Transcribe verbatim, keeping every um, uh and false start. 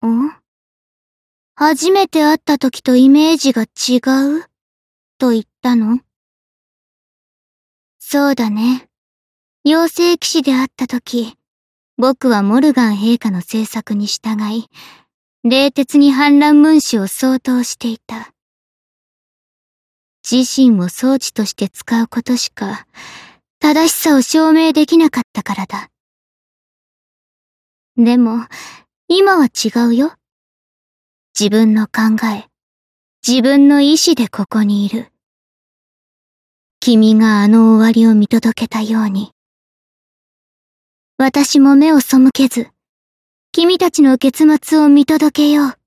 ん？初めて会った時とイメージが違うと言ったの？そうだね。妖精騎士であった時、僕はモルガン陛下の政策に従い、冷徹に反乱分子を掃討していた。自身を装置として使うことしか、正しさを証明できなかったからだ。でも、今は違うよ。自分の考え、自分の意志でここにいる。君があの終わりを見届けたように。私も目を背けず、君たちの結末を見届けよう。